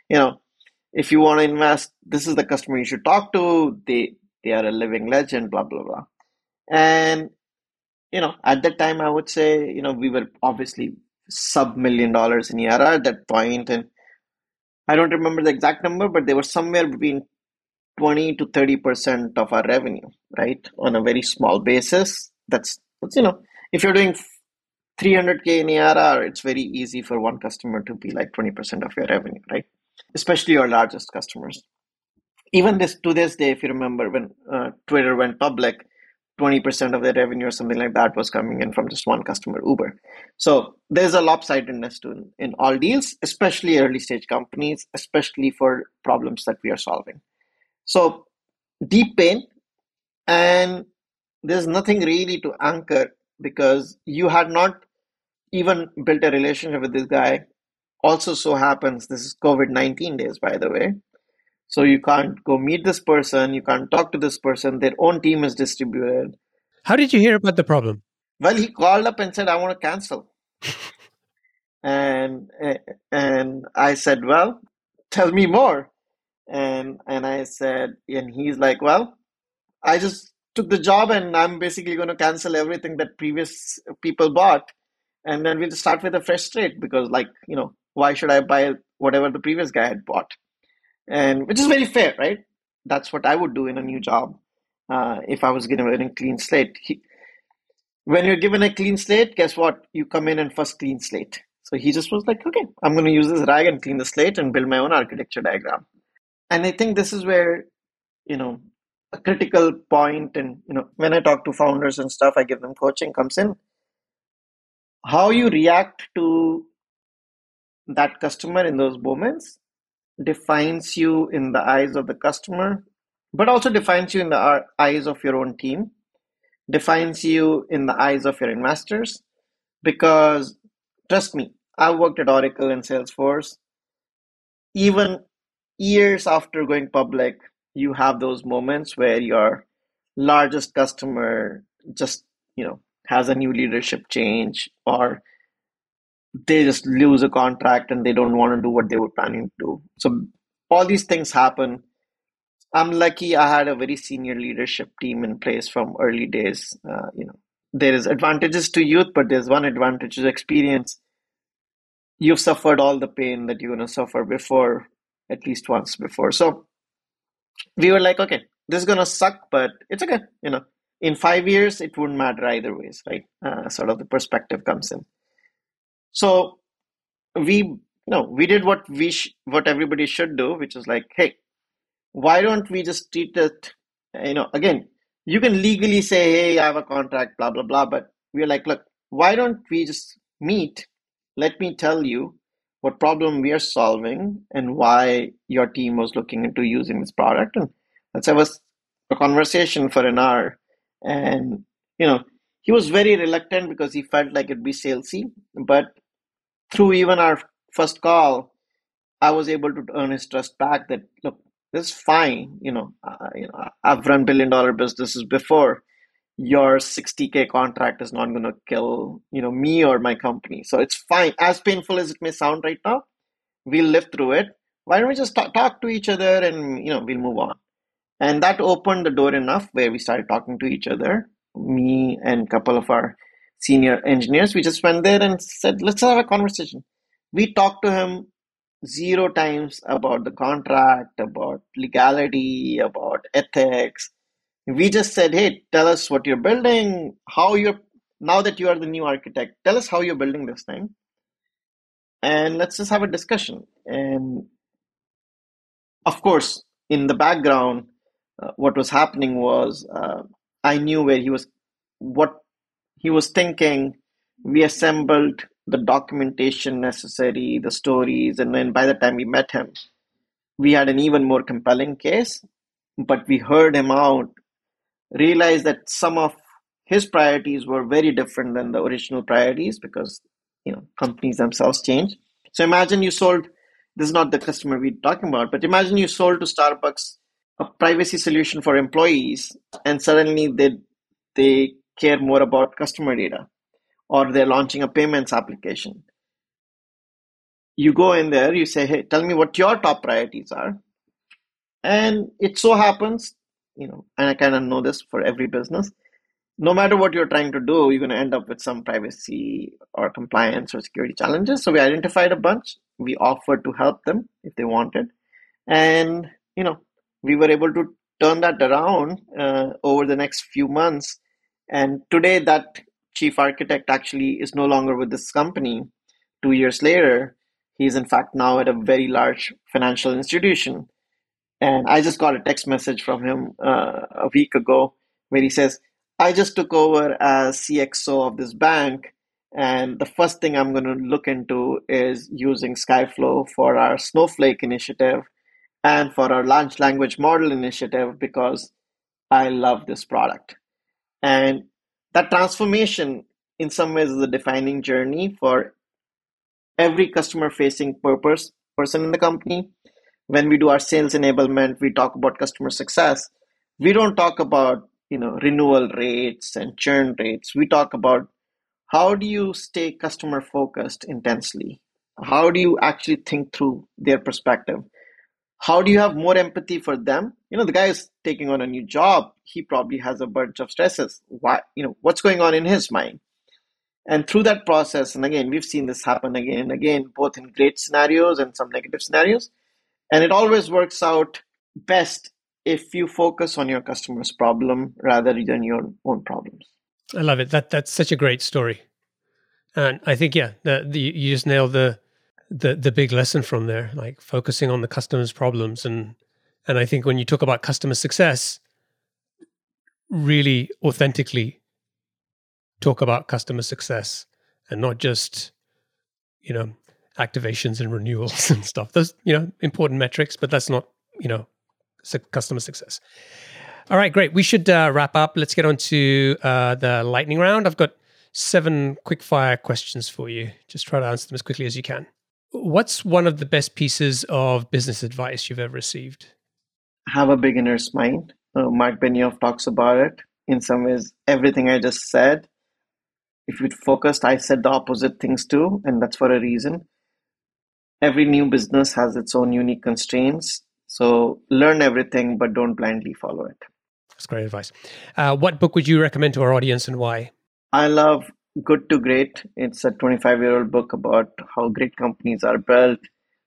[SPEAKER 2] if you want to invest, this is the customer you should talk to. They are a living legend, blah, blah, blah. And, at that time, I would say, we were obviously sub $1 million in ARR at that point. And I don't remember the exact number, but they were somewhere between 20 to 30% of our revenue, right? On a very small basis. That's if you're doing 300K in ARR, it's very easy for one customer to be like 20% of your revenue, right? Especially your largest customers. Even to this day, if you remember when Twitter went public, 20% of their revenue or something like that was coming in from just one customer, Uber. So there's a lopsidedness in all deals, especially early stage companies, especially for problems that we are solving. So deep pain, and there's nothing really to anchor because you had not even built a relationship with this guy. Also so happens, this is COVID-19 days, by the way. So you can't go meet this person, you can't talk to this person, their own team is distributed.
[SPEAKER 1] How did you hear about the problem?
[SPEAKER 2] Well, he called up and said, I want to cancel. and I said, well, tell me more. And I said, and he's like, well, I just took the job and I'm basically going to cancel everything that previous people bought. And then we'll start with a fresh slate because why should I buy whatever the previous guy had bought? And which is very fair, right? That's what I would do in a new job if I was given a clean slate. When you're given a clean slate, guess what? You come in and first clean slate. So he just was like, okay, I'm going to use this rag and clean the slate and build my own architecture diagram. And I think this is where, a critical point, and, when I talk to founders and stuff, I give them coaching comes in. How you react to that customer in those moments defines you in the eyes of the customer, but also defines you in the eyes of your own team, defines you in the eyes of your investors. Because trust me, I worked at Oracle and Salesforce. Even years after going public, you have those moments where your largest customer just, has a new leadership change, or they just lose a contract and they don't want to do what they were planning to do. So all these things happen. I'm lucky I had a very senior leadership team in place from early days. There is advantages to youth, but there's one advantage to experience. You've suffered all the pain that you're going to suffer before, at least once before. So we were like, okay, this is going to suck, but it's okay. In 5 years, it wouldn't matter either ways, right? Sort of the perspective comes in. So we did what everybody should do, which is like, hey, why don't we just treat it, again, you can legally say, hey, I have a contract, blah, blah, blah. But we're like, look, why don't we just meet? Let me tell you what problem we are solving and why your team was looking into using this product. And let's have a conversation for an hour. And, he was very reluctant because he felt like it'd be salesy. But through even our first call, I was able to earn his trust back that, look, this is fine. I've run billion-dollar businesses before. Your 60K contract is not going to kill, me or my company. So it's fine. As painful as it may sound right now, we'll live through it. Why don't we just talk to each other and, we'll move on. And that opened the door enough where we started talking to each other, me and a couple of our senior engineers. We just went there and said, let's have a conversation. We talked to him 0 times about the contract, about legality, about ethics. We just said, hey, tell us what you're building, now that you are the new architect, tell us how you're building this thing. And let's just have a discussion. And of course, in the background, what was happening was I knew what he was thinking. We assembled the documentation necessary, the stories, and then by the time we met him, we had an even more compelling case. But we heard him out, realized that some of his priorities were very different than the original priorities because companies themselves change. So imagine you sold, this is not the customer we're talking about, but imagine you sold to Starbucks a privacy solution for employees, and suddenly they care more about customer data, or they're launching a payments application. You go in there, you say, hey, tell me what your top priorities are. And it so happens, and I kind of know this for every business, no matter what you're trying to do, you're going to end up with some privacy or compliance or security challenges. So we identified a bunch. We offered to help them if they wanted. And, we were able to turn that around over the next few months. And today that chief architect actually is no longer with this company. 2 years later, he's in fact now at a very large financial institution. And I just got a text message from him a week ago where he says, I just took over as CXO of this bank, and the first thing I'm going to look into is using Skyflow for our Snowflake initiative and for our large language model initiative because I love this product. And that transformation in some ways is a defining journey for every customer-facing person in the company. When we do our sales enablement, we talk about customer success. We don't talk about renewal rates and churn rates. We talk about how do you stay customer focused intensely? How do you actually think through their perspective? How do you have more empathy for them? The guy is taking on a new job. He probably has a bunch of stresses. What's going on in his mind? And through that process, and again, we've seen this happen again and again, both in great scenarios and some negative scenarios. And it always works out best if you focus on your customer's problem rather than your own problems.
[SPEAKER 1] I love it. That's such a great story. And I think, you just nailed the big lesson from there, like focusing on the customer's problems. And I think when you talk about customer success, really authentically talk about customer success and not just, activations and renewals and stuff. Those, important metrics, but that's not, customer success. All right, great. We should wrap up. Let's get on to the lightning round. I've got 7 quick fire questions for you. Just try to answer them as quickly as you can. What's one of the best pieces of business advice you've ever received?
[SPEAKER 2] Have a beginner's mind. Mark Benioff talks about it. In some ways, everything I just said, if you'd focused, I said the opposite things too, and that's for a reason. Every new business has its own unique constraints. So learn everything, but don't blindly follow it.
[SPEAKER 1] That's great advice. What book would you recommend to our audience and why?
[SPEAKER 2] I love Good to Great. It's a 25-year-old book about how great companies are built,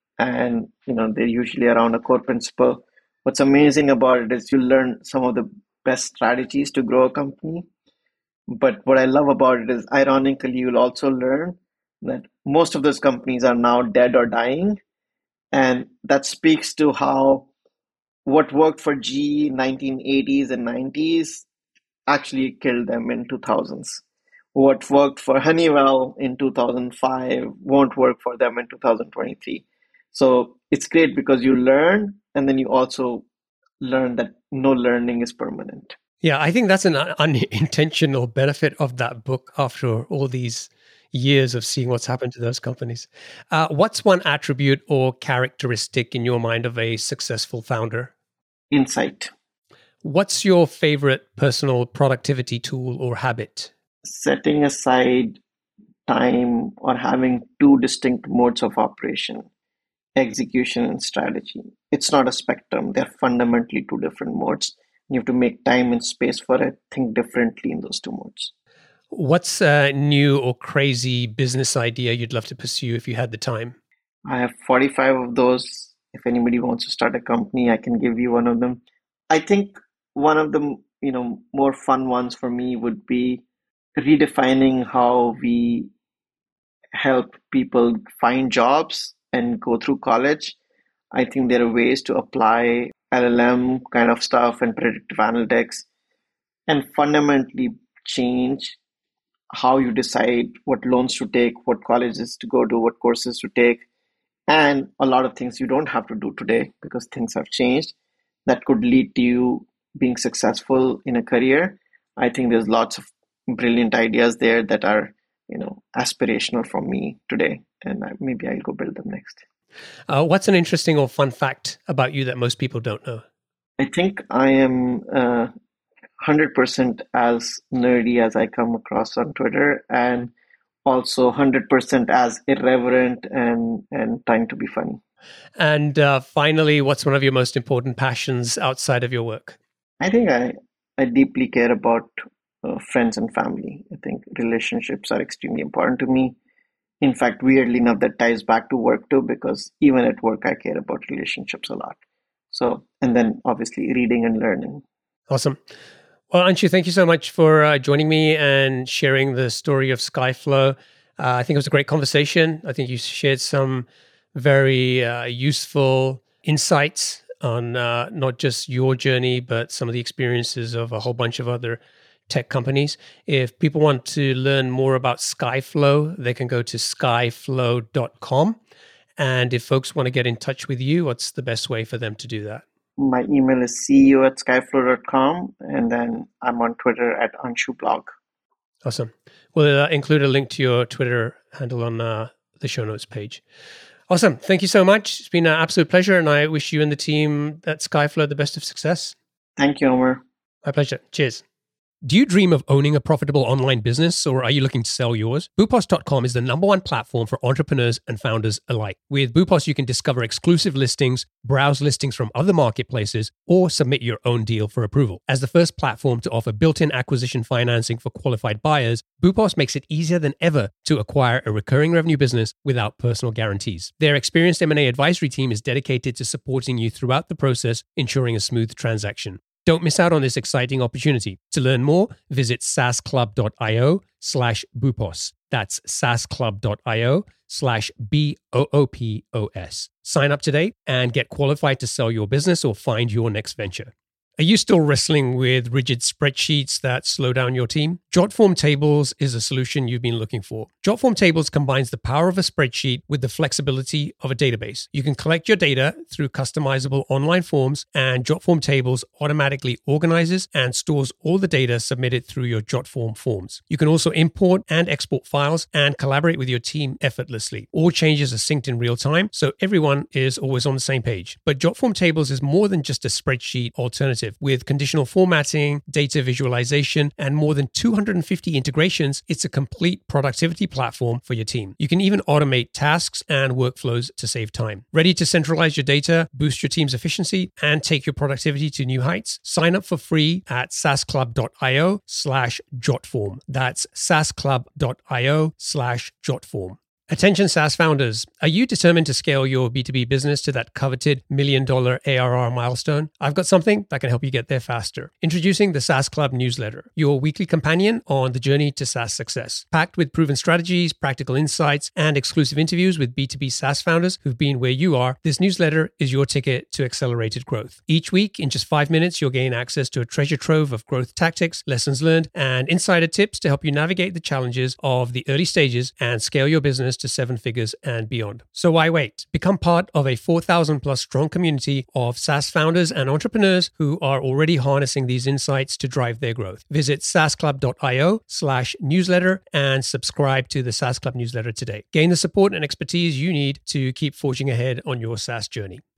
[SPEAKER 2] and they're usually around a core principle. What's amazing about it is you learn some of the best strategies to grow a company. But what I love about it is, ironically, you'll also learn that most of those companies are now dead or dying. And that speaks to how what worked for GE in 1980s and 90s actually killed them in 2000s. What worked for Honeywell in 2005 won't work for them in 2023. So it's great because you learn, and then you also learn that no learning is permanent.
[SPEAKER 1] Yeah, I think that's an unintentional benefit of that book after all these years of seeing what's happened to those companies. What's one attribute or characteristic in your mind of a successful founder?
[SPEAKER 2] Insight.
[SPEAKER 1] What's your favorite personal productivity tool or habit?
[SPEAKER 2] Setting aside time or having two distinct modes of operation, execution and strategy. It's not a spectrum. They're fundamentally two different modes. You have to make time and space for it, think differently in those two modes.
[SPEAKER 1] What's a new or crazy business idea you'd love to pursue if you had the time?
[SPEAKER 2] I have 45 of those. If anybody wants to start a company, I can give you one of them. I think one of the more fun ones for me would be redefining how we help people find jobs and go through college. I think there are ways to apply LLM kind of stuff and predictive analytics and fundamentally change how you decide what loans to take, what colleges to go to, what courses to take, and a lot of things you don't have to do today because things have changed that could lead to you being successful in a career. I think there's lots of brilliant ideas there that are, aspirational for me today, and maybe I'll go build them next.
[SPEAKER 1] What's an interesting or fun fact about you that most people don't know?
[SPEAKER 2] I think I am 100% as nerdy as I come across on Twitter, and also 100% as irreverent and trying to be funny.
[SPEAKER 1] And finally, what's one of your most important passions outside of your work?
[SPEAKER 2] I think I deeply care about friends and family. I think relationships are extremely important to me. In fact, weirdly enough, that ties back to work too, because even at work, I care about relationships a lot. So, and then obviously reading and learning.
[SPEAKER 1] Awesome. Well, Anshu, thank you so much for joining me and sharing the story of Skyflow. I think it was a great conversation. I think you shared some very useful insights on not just your journey, but some of the experiences of a whole bunch of other tech companies. If people want to learn more about Skyflow, they can go to skyflow.com. And if folks want to get in touch with you, what's the best way for them to do that?
[SPEAKER 2] My email is ceo@skyflow.com, and then I'm on Twitter at AnshuBlog.
[SPEAKER 1] Awesome. We'll include a link to your Twitter handle on the show notes page. Awesome. Thank you so much. It's been an absolute pleasure, and I wish you and the team at Skyflow the best of success.
[SPEAKER 2] Thank you, Omer.
[SPEAKER 1] My pleasure. Cheers. Do you dream of owning a profitable online business, or are you looking to sell yours? Boopos.com is the #1 platform for entrepreneurs and founders alike. With Boopos, you can discover exclusive listings, browse listings from other marketplaces, or submit your own deal for approval. As the first platform to offer built-in acquisition financing for qualified buyers, Boopos makes it easier than ever to acquire a recurring revenue business without personal guarantees. Their experienced M&A advisory team is dedicated to supporting you throughout the process, ensuring a smooth transaction. Don't miss out on this exciting opportunity. To learn more, visit saasclub.io/Boopos. That's saasclub.io/BOOPOS. Sign up today and get qualified to sell your business or find your next venture. Are you still wrestling with rigid spreadsheets that slow down your team? Jotform Tables is a solution you've been looking for. Jotform Tables combines the power of a spreadsheet with the flexibility of a database. You can collect your data through customizable online forms, and Jotform Tables automatically organizes and stores all the data submitted through your Jotform forms. You can also import and export files and collaborate with your team effortlessly. All changes are synced in real time, so everyone is always on the same page. But Jotform Tables is more than just a spreadsheet alternative. With conditional formatting, data visualization, and more than 250 integrations, it's a complete productivity platform for your team. You can even automate tasks and workflows to save time. Ready to centralize your data, boost your team's efficiency, and take your productivity to new heights? Sign up for free at saasclub.io/Jotform. That's saasclub.io/Jotform. Attention SaaS founders, are you determined to scale your B2B business to that coveted $1 million ARR milestone? I've got something that can help you get there faster. Introducing the SaaS Club newsletter, your weekly companion on the journey to SaaS success. Packed with proven strategies, practical insights, and exclusive interviews with B2B SaaS founders who've been where you are, this newsletter is your ticket to accelerated growth. Each week, in just 5 minutes, you'll gain access to a treasure trove of growth tactics, lessons learned, and insider tips to help you navigate the challenges of the early stages and scale your business to 7 figures and beyond. So why wait? Become part of a 4,000 plus strong community of SaaS founders and entrepreneurs who are already harnessing these insights to drive their growth. Visit saasclub.io/newsletter and subscribe to the SaaS Club newsletter today. Gain the support and expertise you need to keep forging ahead on your SaaS journey.